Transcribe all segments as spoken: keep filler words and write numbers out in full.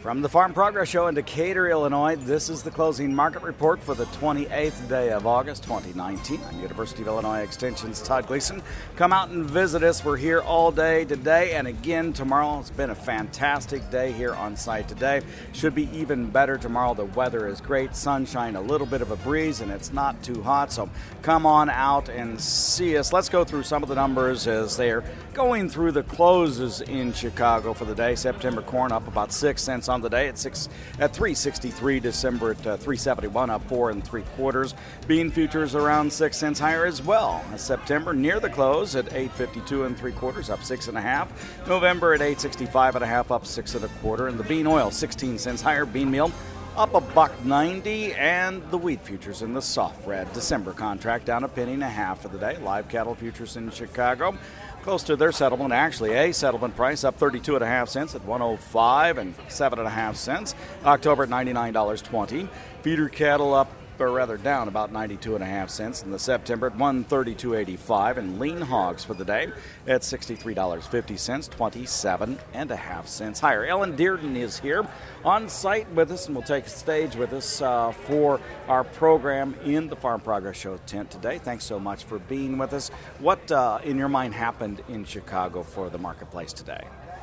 From the Farm Progress Show in Decatur, Illinois, this is the closing market report for the twenty-eighth day of August, twenty nineteen. I'm University of Illinois Extension's Todd Gleason. Come out and visit us. We're here all day today and again tomorrow. It's been a fantastic day here on site today. Should be even better tomorrow. The weather is great, sunshine, a little bit of a breeze, and it's not too hot. So come on out and see us. Let's go through some of the numbers as they're going through the closes in Chicago for the day. September corn up about six cents on the day at six at three sixty-three. December at uh, three seventy-one, up four and three quarters. Bean futures around six cents higher as well. September near the close at eight fifty-two and three quarters, up six and a half. November at eight sixty-five and a half, up six and a quarter. And the bean oil sixteen cents higher. Bean meal up a buck ninety, and the wheat futures in the soft red. December contract down a penny and a half for the day. Live cattle futures in Chicago close to their settlement. Actually, a settlement price up thirty-two and a half cents at one oh five and seven and a half cents. October at ninety-nine twenty. Feeder cattle up, or rather down about ninety-two and a half cents in the September at one thirty-two eighty-five, and lean hogs for the day at sixty-three fifty, twenty-seven and a half cents higher. Ellen Dearden is here on site with us and will take stage with us uh, for our program in the Farm Progress Show tent today. Thanks so much for being with us. What, uh, in your mind, happened in Chicago for the marketplace today?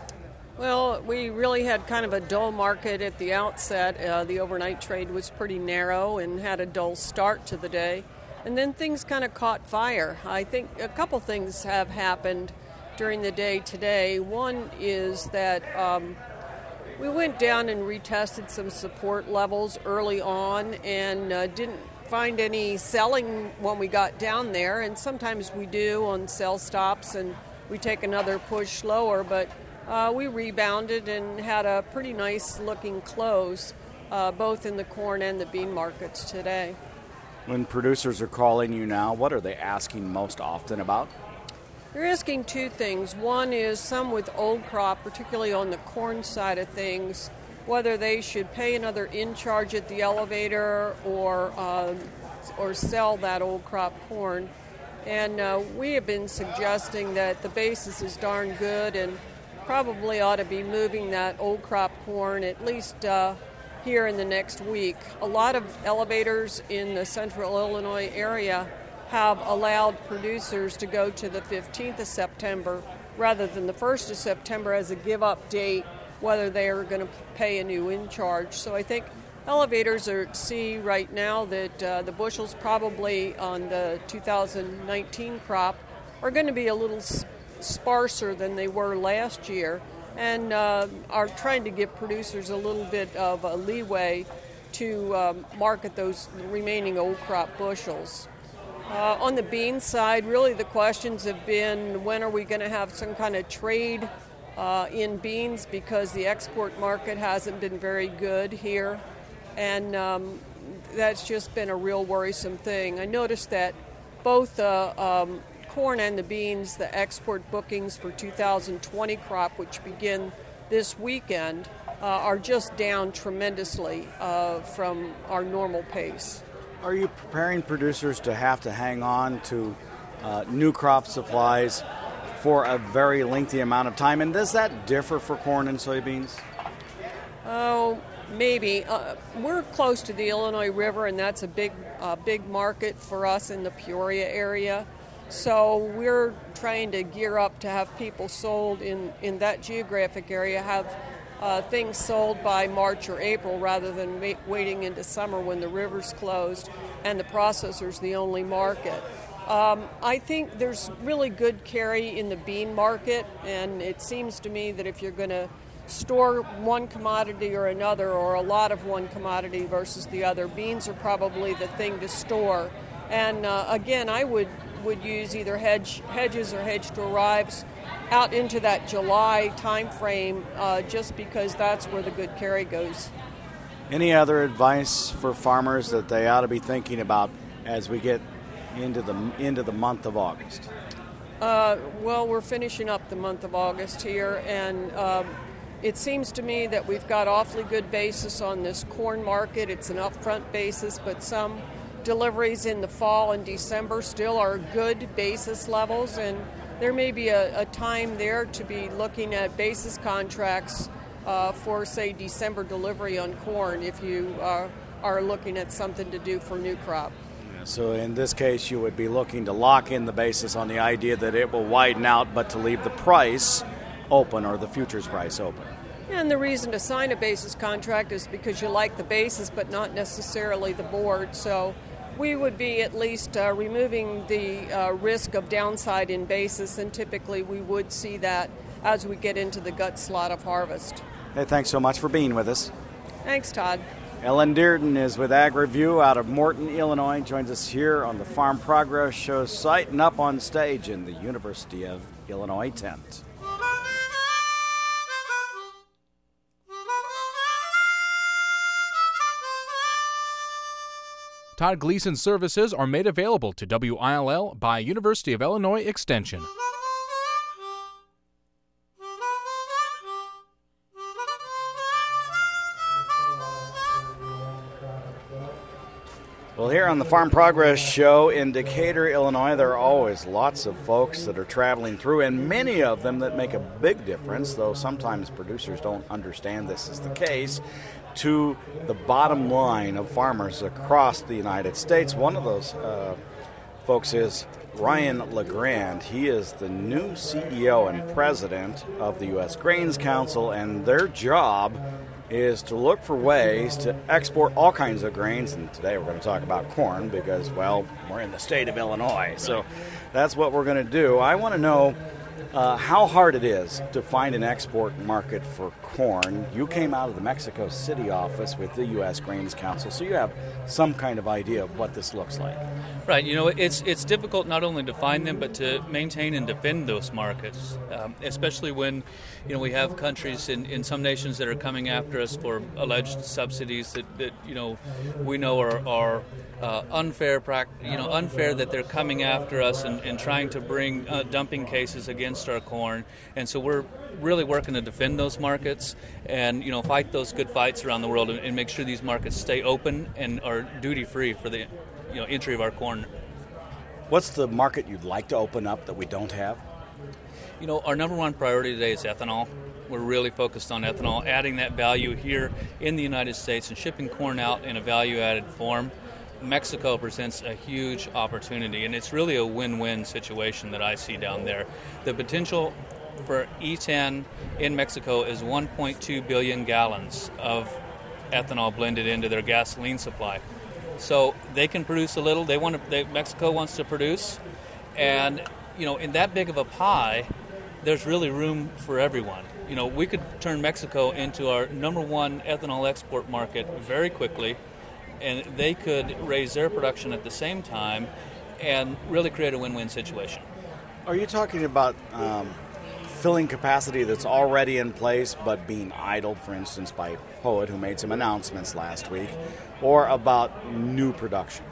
Well, we really had kind of a dull market at the outset. Uh, the overnight trade was pretty narrow and had a dull start to the day. And then things kind of caught fire. I think a couple things have happened during the day today. One is that um, we went down and retested some support levels early on and uh, didn't find any selling when we got down there. And sometimes we do on sell stops and we take another push lower, but Uh, we rebounded and had a pretty nice looking close, uh, both in the corn and the bean markets today. When producers are calling you now, what are they asking most often about? They're asking two things. One is some with old crop, particularly on the corn side of things, whether they should pay another in-charge at the elevator or, uh, or sell that old crop corn. And uh, we have been suggesting that the basis is darn good and probably ought to be moving that old crop corn at least uh, here in the next week. A lot of elevators in the central Illinois area have allowed producers to go to the fifteenth of September rather than the first of September as a give-up date, whether they are going to pay a new in-charge. So I think elevators are see right now that uh, the bushels probably on the two thousand nineteen crop are going to be a little sp- sparser than they were last year, and uh, are trying to give producers a little bit of a leeway to um, market those remaining old crop bushels. Uh, on the bean side, really the questions have been, when are we going to have some kind of trade uh, in beans, because the export market hasn't been very good here, and um, that's just been a real worrisome thing. I noticed that both uh, um, corn and the beans, the export bookings for two thousand twenty crop, which begin this weekend, uh, are just down tremendously uh, from our normal pace. Are you preparing producers to have to hang on to uh, new crop supplies for a very lengthy amount of time? And does that differ for corn and soybeans? Oh, maybe. Uh, we're close to the Illinois River, and that's a big, uh, big market for us in the Peoria area. So we're trying to gear up to have people sold in, in that geographic area, have uh, things sold by March or April rather than ma- waiting into summer when the river's closed and the processor's the only market. Um, I think there's really good carry in the bean market, and it seems to me that if you're going to store one commodity or another, or a lot of one commodity versus the other, beans are probably the thing to store. And uh, again, I would would use either hedge hedges or hedge to arrives out into that July time frame, uh, just because that's where the good carry goes. Any other advice for farmers that they ought to be thinking about as we get into the into the month of August? Uh, well, we're finishing up the month of August here, and um, it seems to me that we've got awfully good basis on this corn market. It's an upfront basis, but some deliveries in the fall and December still are good basis levels, and there may be a, a time there to be looking at basis contracts uh, for, say, December delivery on corn if you uh, are looking at something to do for new crop. So in this case, you would be looking to lock in the basis on the idea that it will widen out, but to leave the price open, or the futures price open. And the reason to sign a basis contract is because you like the basis, but not necessarily the board. So we would be at least uh, removing the uh, risk of downside in basis, and typically we would see that as we get into the gut slot of harvest. Hey, thanks so much for being with us. Thanks, Todd. Ellen Dearden is with Ag Review out of Morton, Illinois. Joins us here on the Farm Progress Show site and up on stage in the University of Illinois tent. Todd Gleason services are made available to W I L L by University of Illinois Extension. Well, here on the Farm Progress Show in Decatur, Illinois, there are always lots of folks that are traveling through, and many of them that make a big difference, though sometimes producers don't understand this is the case, to the bottom line of farmers across the United States. One of those uh, folks is Ryan LeGrand. He is the new C E O and president of the U S Grains Council, and their job is to look for ways to export all kinds of grains. And today we're going to talk about corn because, well, we're in the state of Illinois. So that's what we're going to do. I want to know uh, how hard it is to find an export market for corn. You came out of the Mexico City office with the U S Grains Council, so you have some kind of idea of what this looks like. Right. You know, it's it's difficult not only to find them, but to maintain and defend those markets, um, especially when, you know, we have countries in, in some nations that are coming after us for alleged subsidies that, that you know, we know are, are uh, unfair, you know, unfair that they're coming after us and, and trying to bring uh, dumping cases against our corn. And so we're really working to defend those markets and, you know, fight those good fights around the world and, and make sure these markets stay open and are duty-free for the, you know, entry of our corn. What's the market you'd like to open up that we don't have? You know, our number one priority today is ethanol. We're really focused on ethanol, adding that value here in the United States and shipping corn out in a value-added form. Mexico presents a huge opportunity, and it's really a win-win situation that I see down there. The potential for E ten in Mexico is one point two billion gallons of ethanol blended into their gasoline supply. So they can produce a little. They want to. They, Mexico wants to produce, and you know, in that big of a pie, there's really room for everyone. You know, we could turn Mexico into our number one ethanol export market very quickly, and they could raise their production at the same time, and really create a win-win situation. Are you talking about um, filling capacity that's already in place but being idled, for instance, by Poet, who made some announcements last week, or about new production?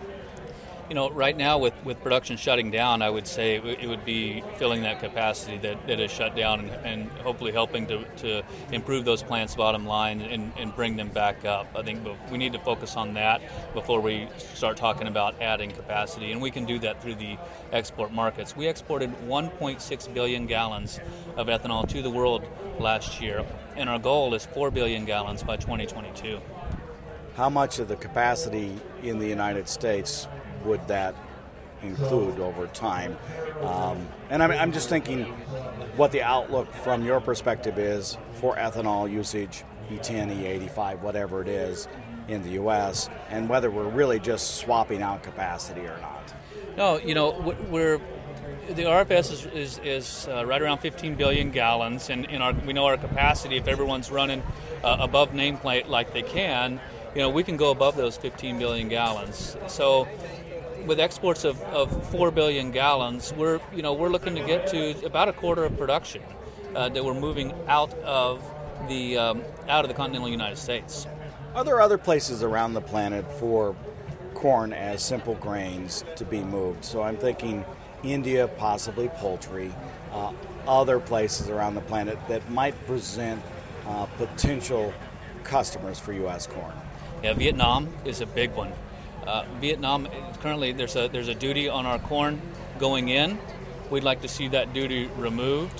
You know, right now with, with production shutting down, I would say it would be filling that capacity that, that is shut down and, and hopefully helping to, to improve those plants' bottom line and, and bring them back up. I think we need to focus on that before we start talking about adding capacity, and we can do that through the export markets. We exported one point six billion gallons of ethanol to the world last year, and our goal is four billion gallons by twenty twenty-two. How much of the capacity in the United States would that include over time? Um, and I'm, I'm just thinking what the outlook from your perspective is for ethanol usage, E ten, E eighty-five, whatever it is, in the U S, and whether we're really just swapping out capacity or not. No, you know, we're the R F S is is, is uh, right around fifteen billion gallons, and in our we know our capacity, if everyone's running uh, above nameplate like they can, you know, we can go above those fifteen billion gallons. So with exports of, of four billion gallons, we're you know we're looking to get to about a quarter of production uh, that we're moving out of the um, out of the continental United States. Are there other places around the planet for corn as simple grains to be moved? So I'm thinking India, possibly poultry, uh, other places around the planet that might present uh, potential customers for U S corn. Yeah, Vietnam is a big one. Uh, Vietnam, currently there's a there's a duty on our corn going in. We'd like to see that duty removed.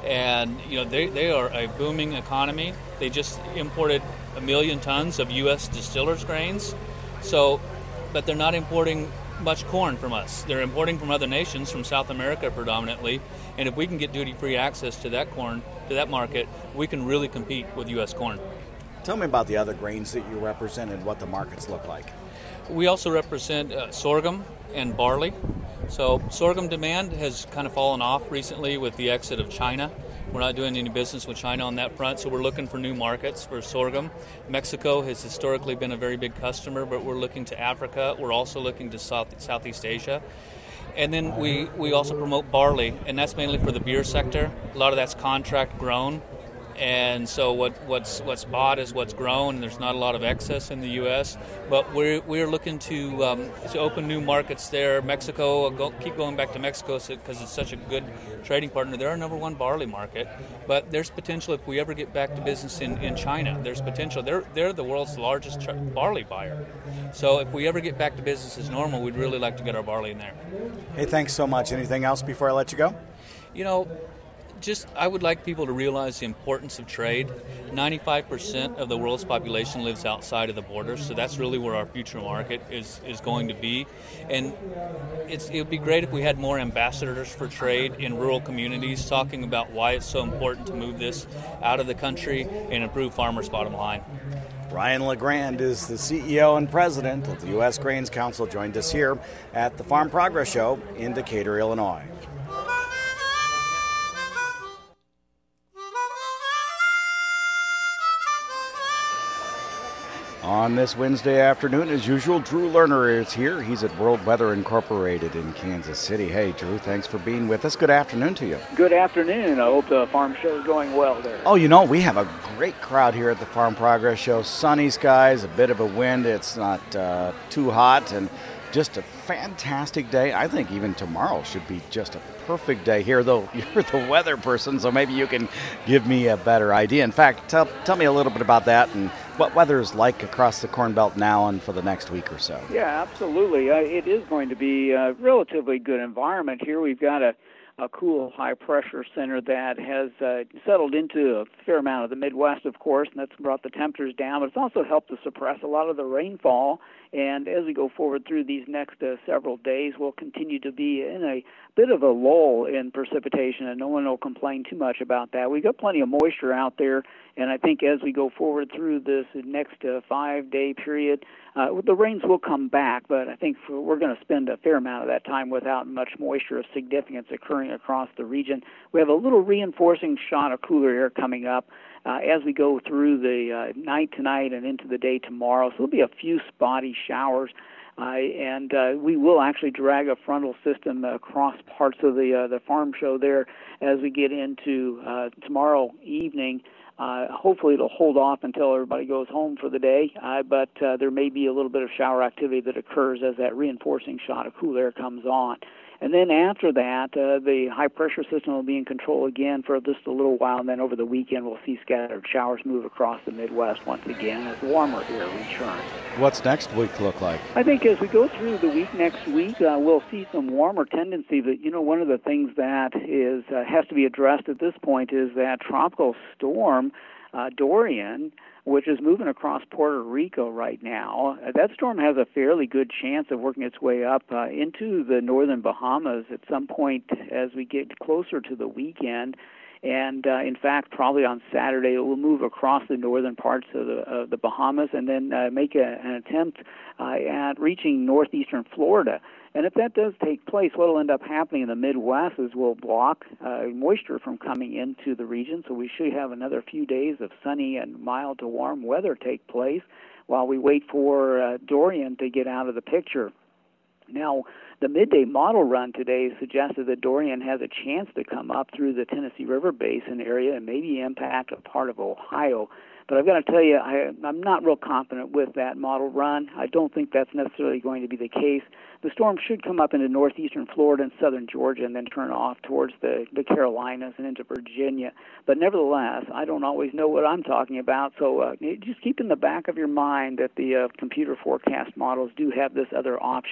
And, you know, they, they are a booming economy. They just imported a million tons of U S distillers grains. So, but they're not importing much corn from us. They're importing from other nations, from South America predominantly. And if we can get duty-free access to that corn, to that market, we can really compete with U S corn. Tell me about the other grains that you represent and what the markets look like. We also represent uh, sorghum and barley. So sorghum demand has kind of fallen off recently with the exit of China. We're not doing any business with China on that front, so we're looking for new markets for sorghum. Mexico has historically been a very big customer, but we're looking to Africa. We're also looking to South, Southeast Asia. And then we, we also promote barley, and that's mainly for the beer sector. A lot of that's contract grown. And so what, what's what's bought is what's grown, and there's not a lot of excess in the U S. But we're we're looking to um, to open new markets there. Mexico, I'll go, keep going back to Mexico because it's such a good trading partner. They're our number one barley market. But there's potential if we ever get back to business in, in China. There's potential. They're they're the world's largest tra- barley buyer. So if we ever get back to business as normal, we'd really like to get our barley in there. Hey, thanks so much. Anything else before I let you go? You know, Just, I would like people to realize the importance of trade. ninety-five percent of the world's population lives outside of the borders, so that's really where our future market is, is going to be. And it's, it would be great if we had more ambassadors for trade in rural communities talking about why it's so important to move this out of the country and improve farmers' bottom line. Ryan LeGrand is the C E O and president of the U S Grains Council, joined us here at the Farm Progress Show in Decatur, Illinois. On this Wednesday afternoon, as usual, Drew Lerner is here. He's at World Weather Incorporated in Kansas City. Hey, Drew, thanks for being with us. Good afternoon to you. Good afternoon. I hope the farm show is going well there. Oh, you know, we have a great crowd here at the Farm Progress Show. Sunny skies, a bit of a wind. It's not uh, too hot, and just a fantastic day. I think even tomorrow should be just a perfect day here, though you're the weather person, so maybe you can give me a better idea. In fact, tell, tell me a little bit about that and what weather is like across the Corn Belt now and for the next week or so. Yeah, absolutely. Uh, it is going to be a relatively good environment here. We've got a, a cool high-pressure center that has uh, settled into a fair amount of the Midwest, of course, and that's brought the temperatures down, but it's also helped to suppress a lot of the rainfall. And as we go forward through these next uh, several days, we'll continue to be in a bit of a lull in precipitation, and no one will complain too much about that. We've got plenty of moisture out there, and I think as we go forward through this next uh, five-day period, uh, the rains will come back, but I think for, we're going to spend a fair amount of that time without much moisture of significance occurring across the region. We have a little reinforcing shot of cooler air coming up Uh, as we go through the uh, night tonight and into the day tomorrow. So there'll be a few spotty showers, uh, and uh, we will actually drag a frontal system across parts of the uh, the farm show there as we get into uh, tomorrow evening. Uh, hopefully it'll hold off until everybody goes home for the day, uh, but uh, there may be a little bit of shower activity that occurs as that reinforcing shot of cool air comes on. And then after that, uh, the high-pressure system will be in control again for just a little while, and then over the weekend we'll see scattered showers move across the Midwest once again as warmer air returns. What's next week look like? I think as we go through the week next week, uh, we'll see some warmer tendency. But, you know, one of the things that is uh, has to be addressed at this point is that tropical storm, uh, Dorian, which is moving across Puerto Rico right now. Uh, that storm has a fairly good chance of working its way up uh, into the northern Bahamas at some point as we get closer to the weekend. And, uh, in fact, probably on Saturday it will move across the northern parts of the, of the Bahamas and then uh, make a, an attempt uh, at reaching northeastern Florida. And if that does take place, what will end up happening in the Midwest is we'll block uh, moisture from coming into the region, so we should have another few days of sunny and mild to warm weather take place while we wait for uh, Dorian to get out of the picture. Now, the midday model run today suggested that Dorian has a chance to come up through the Tennessee River Basin area and maybe impact a part of Ohio. But I've got to tell you, I, I'm not real confident with that model run. I don't think that's necessarily going to be the case. The storm should come up into northeastern Florida and southern Georgia and then turn off towards the, the Carolinas and into Virginia. But nevertheless, I don't always know what I'm talking about, so uh, just keep in the back of your mind that the uh, computer forecast models do have this other option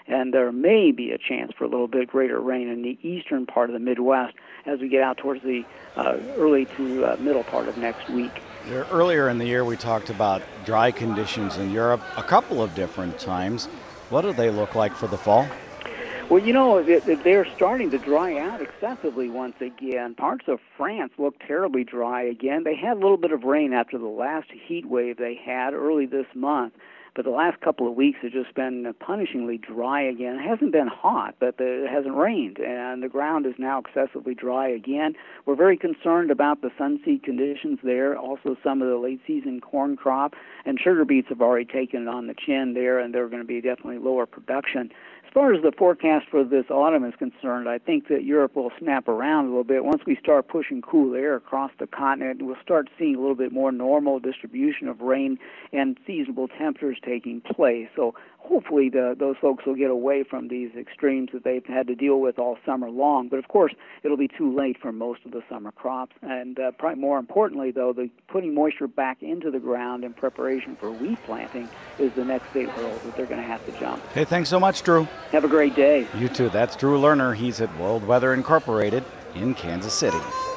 and there may be a chance for a little bit greater rain in the eastern part of the Midwest as we get out towards the uh, early to uh, middle part of next week. Earlier in the year, we talked about dry conditions in Europe a couple of different times. What do they look like for the fall? Well, you know, they're starting to dry out excessively once again. Parts of France look terribly dry again. They had a little bit of rain after the last heat wave they had early this month, but the last couple of weeks have just been punishingly dry again. It hasn't been hot, but it hasn't rained, and the ground is now excessively dry again. We're very concerned about the sunseed conditions there, also some of the late-season corn crop, and sugar beets have already taken it on the chin there, and they're going to be definitely lower production. As far as the forecast for this autumn is concerned, I think that Europe will snap around a little bit. Once we start pushing cool air across the continent, we'll start seeing a little bit more normal distribution of rain and seasonable temperatures taking place. So hopefully the, those folks will get away from these extremes that they've had to deal with all summer long. But of course, it'll be too late for most of the summer crops. And uh, probably more importantly, though, the putting moisture back into the ground in preparation for wheat planting is the next big hurdle that they're going to have to jump. Hey, thanks so much, Drew. Have a great day. You too. That's Drew Lerner. He's at World Weather Incorporated in Kansas City.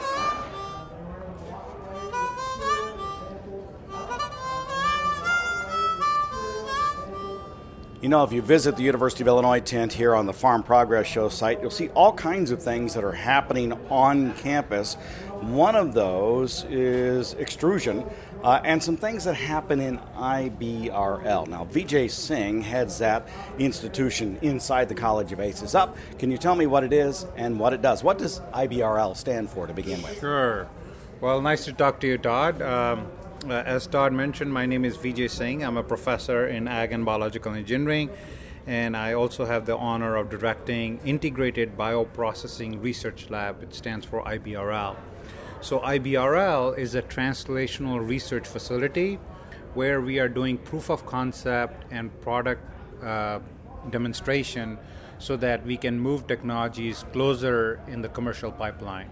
You know, if you visit the University of Illinois tent here on the Farm Progress Show site, you'll see all kinds of things that are happening on campus. One of those is extrusion uh, and some things that happen in I B R L. Now, Vijay Singh heads that institution inside the College of Aces Up. Can you tell me what it is and what it does? What does I B R L stand for to begin with? Sure. Well, nice to talk to you, Todd. Um, Uh, as Todd mentioned, my name is Vijay Singh. I'm a professor in Ag and Biological Engineering, and I also have the honor of directing Integrated Bioprocessing Research Lab. It stands for I B R L. So I B R L is a translational research facility where we are doing proof of concept and product uh, demonstration so that we can move technologies closer in the commercial pipeline.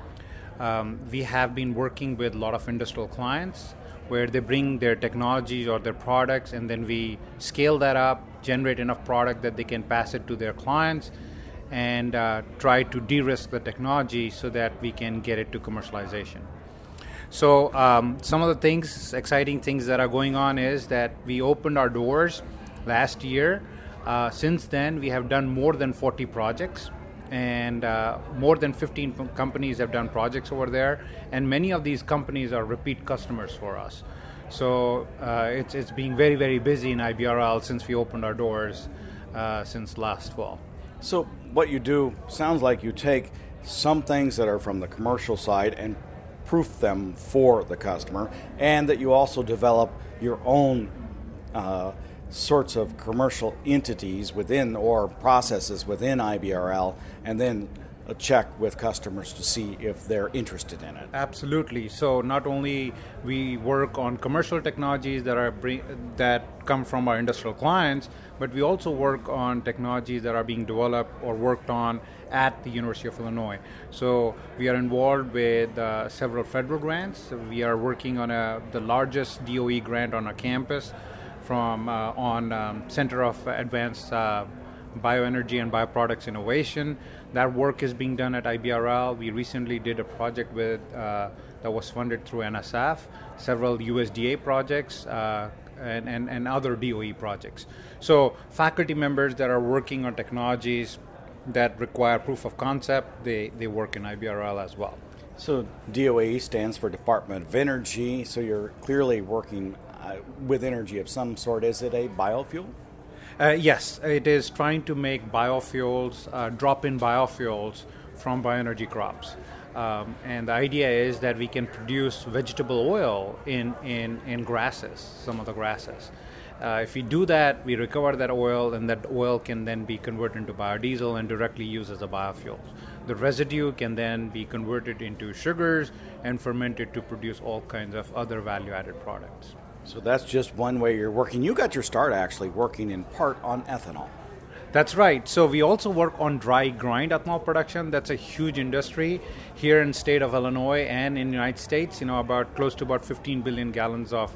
Um, we have been working with a lot of industrial clients where they bring their technologies or their products, and then we scale that up, generate enough product that they can pass it to their clients, and uh, try to de-risk the technology so that we can get it to commercialization. So um, some of the things, exciting things that are going on is that we opened our doors last year. Uh, since then, we have done more than forty projects. And uh, more than fifteen companies have done projects over there, and many of these companies are repeat customers for us. So uh, it's it's been very, very busy in I B R L since we opened our doors uh, since last fall. So what you do sounds like you take some things that are from the commercial side and proof them for the customer, and that you also develop your own uh, sorts of commercial entities within or processes within I B R L, and then a check with customers to see if they're interested in it. Absolutely. So not only we work on commercial technologies that are bring, that come from our industrial clients, but we also work on technologies that are being developed or worked on at the University of Illinois. So we are involved with uh, several federal grants. We are working on a, the largest D O E grant on our campus from uh, on um, Center of Advanced uh, Bioenergy and Bioproducts Innovation. That work is being done at I B R L. We recently did a project with uh, that was funded through N S F, several U S D A projects, uh, and, and, and other D O E projects. So faculty members that are working on technologies that require proof of concept, they, they work in I B R L as well. So D O E stands for Department of Energy, so you're clearly working uh, with energy of some sort. Is it a biofuel? Uh, yes, it is trying to make biofuels, uh, drop-in biofuels from bioenergy crops. Um, and the idea is that we can produce vegetable oil in, in, in grasses, some of the grasses. Uh, if we do that, we recover that oil, and that oil can then be converted into biodiesel and directly used as a biofuel. The residue can then be converted into sugars and fermented to produce all kinds of other value-added products. So that's just one way you're working. You got your start actually working in part on ethanol. That's right. So we also work on dry grind ethanol production. That's a huge industry here in the state of Illinois and in the United States. You know, about close to about fifteen billion gallons of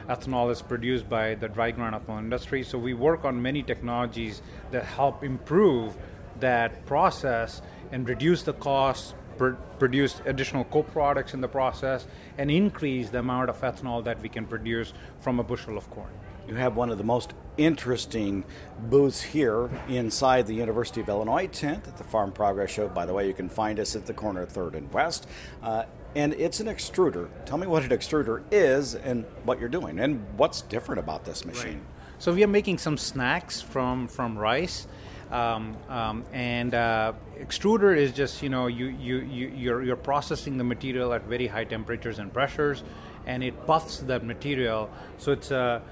ethanol is produced by the dry ground ethanol industry. So we work on many technologies that help improve that process and reduce the costs, pr- produce additional co-products in the process, and increase the amount of ethanol that we can produce from a bushel of corn. You have one of the most interesting booths here inside the University of Illinois tent at the Farm Progress Show. By the way, you can find us at the corner of third and West. Uh, and it's an extruder. Tell me what an extruder is and what you're doing and what's different about this machine. Right. So we are making some snacks from, from rice. Um, um, and uh, extruder is just, you know, you, you, you, you're, you're processing the material at very high temperatures and pressures, and it puffs that material. So it's a,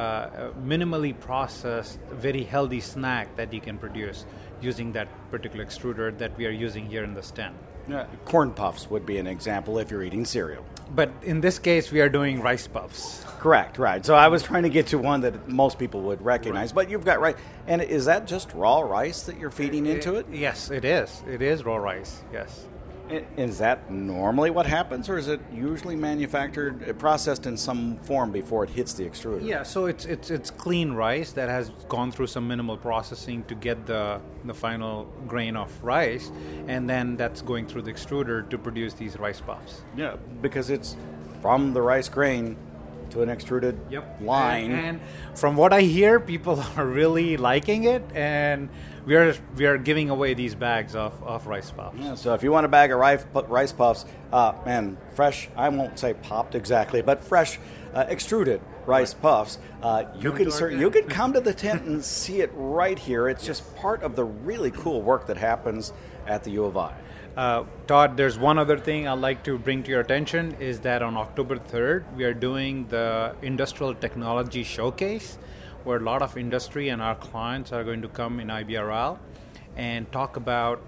a minimally processed, very healthy snack that you can produce using that particular extruder that we are using here in the stand. Yeah, corn puffs would be an example if you're eating cereal. But in this case, we are doing rice puffs. Correct, right. So I was trying to get to one that most people would recognize, right. But you've got rice. And is that just raw rice that you're feeding into it? Yes, it is. It is raw rice, yes. Is that normally what happens, or is it usually manufactured, processed in some form before it hits the extruder? Yeah, so it's it's it's clean rice that has gone through some minimal processing to get the the final grain of rice, and then that's going through the extruder to produce these rice puffs. Yeah, because it's from the rice grain to an extruded yep. line. And, and from what I hear, people are really liking it, and we are we are giving away these bags of, of rice puffs. Yeah, so if you want a bag of rice, rice puffs, uh, man, fresh, I won't say popped exactly, but fresh uh, extruded rice puffs, uh, you can cer- you can come to the tent and see it right here. It's just part of the really cool work that happens at the U of I. Uh, Todd, there's one other thing I'd like to bring to your attention is that on October third, we are doing the Industrial Technology Showcase, where a lot of industry and our clients are going to come in I B R L and talk about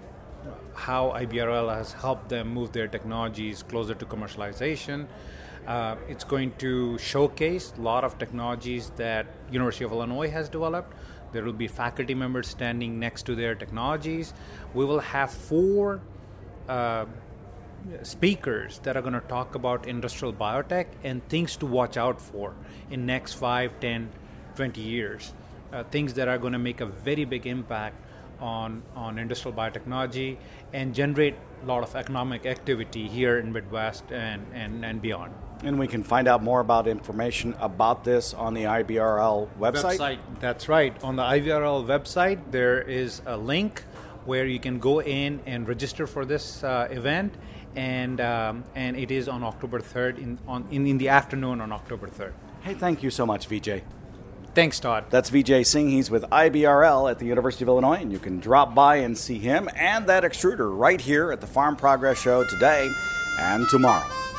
how I B R L has helped them move their technologies closer to commercialization. Uh, it's going to showcase a lot of technologies that University of Illinois has developed. There will be faculty members standing next to their technologies. We will have four uh, speakers that are going to talk about industrial biotech and things to watch out for in next five, ten, twenty years. Uh, things that are going to make a very big impact on, on industrial biotechnology and generate a lot of economic activity here in Midwest and, and, and beyond. And we can find out more about information about this on the I B R L website? website. That's right. On the I B R L website, there is a link where you can go in and register for this uh, event, and um, and it is on October third, in, on, in, in the afternoon on October third. Hey, thank you so much, Vijay. Thanks, Todd. That's Vijay Singh. He's with I B R L at the University of Illinois, and you can drop by and see him and that extruder right here at the Farm Progress Show today and tomorrow.